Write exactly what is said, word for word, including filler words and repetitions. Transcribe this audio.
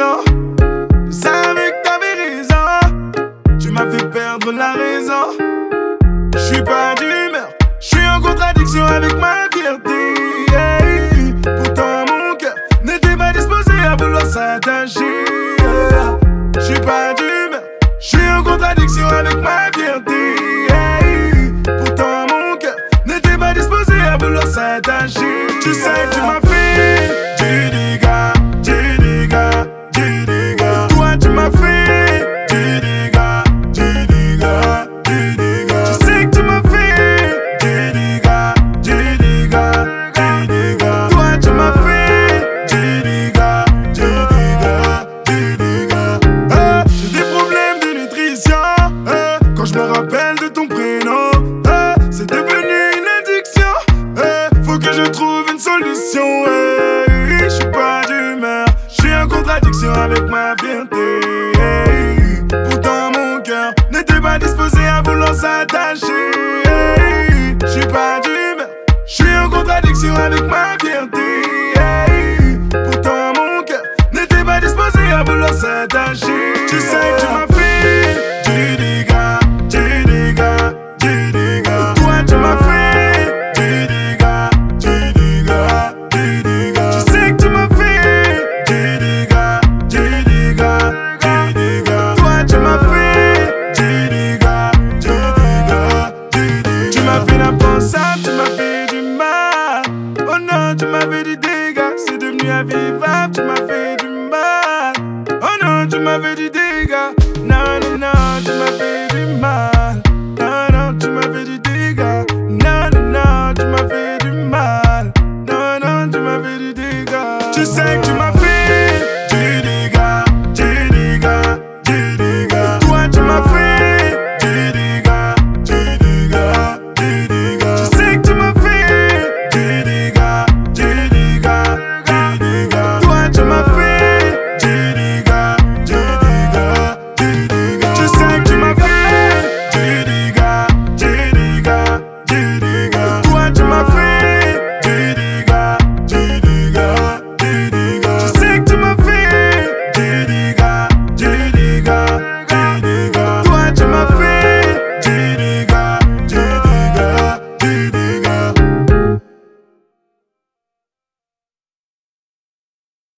présent. Je savais que t'avais raison. Tu m'as fait perdre la raison. Je suis pas d'humeur, je suis en contradiction avec ma fierté. Hey. Pourtant mon cœur n'était pas disposé à vouloir s'attacher. Je suis pas d'humeur, je suis en contradiction avec ma fierté. Hey. Pourtant mon cœur n'était pas disposé à vouloir s'attacher. Tu sais que tu m'as fait du dégât, du dégât, du dégât. Toi tu m'as fait du dégât, du dégât, du dégât. Tu sais que tu m'as fait du dégât, du dégât, du dégât. Toi tu m'as fait du dégât, du dégât, du dégât. Euh, J'ai des problèmes de nutrition euh, quand je me rappelle de ton prénom. Euh, C'est devenu une addiction. Euh, faut que je trouve une solution. Euh, je suis pas d'humeur, je suis en contradiction avec ma fierté. Hey. Pourtant mon cœur n'était pas disposé à vouloir s'attacher. Hey. Je suis pas d'humeur, je suis en contradiction avec ma fierté. Hey. Pourtant mon cœur n'était pas disposé à vouloir s'attacher. Tu sais que tu m'as fait du dégât, du dégât, du dégât. Toi tu m'as fait du dégât, du dégât, du dégât. Tu sais que tu m'as fait du dégât, du dégât, du dégât. Toi tu m'as fait du dégât, du dégât, du dégât. Tu m'as fait l'impensable, tu m'as fait du mal. Oh non, tu m'as fait du dégât, c'est devenu invivable, tu m'as fait du mal. Oh non, tu m'as fait du dégât. Non, non, non, tu m'as fait du mal.